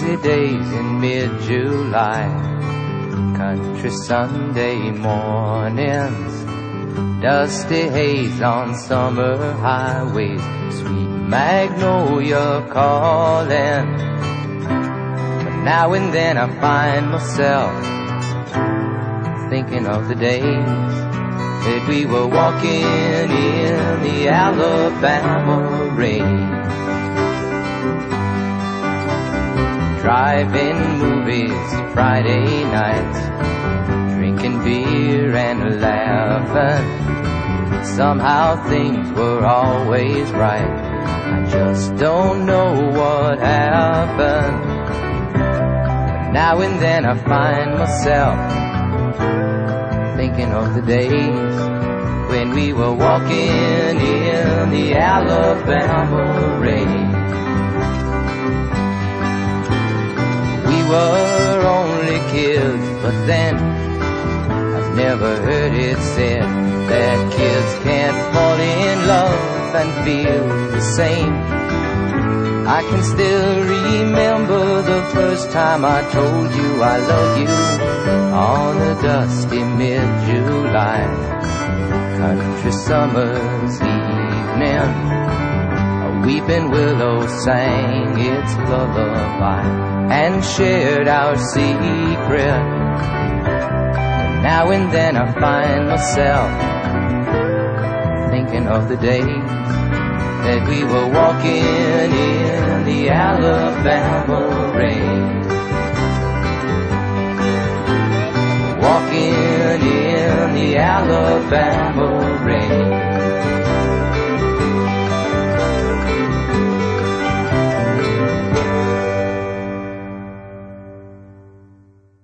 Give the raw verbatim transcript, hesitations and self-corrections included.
breezy days in mid-July, country Sunday mornings, dusty haze on summer highways, sweet magnolia calling. But now and then I find myself thinking of the days that we were walking in the Alabama rain, driving movies Friday nights, drinking beer and laughing. Somehow things were always right. I just don't know what happened. But now and then I find myself thinking of the days when we were walking in the Alabama rain. We were only kids, but then I've never heard it said that kids can't fall in love and feel the same. I can still remember the first time I told you I love you on a dusty mid-July country summer's evening. A weeping willow sang its lullaby and shared our secret. And now and then I find myself thinking of the days that we were walking in the Alabama rain, walking in the Alabama rain.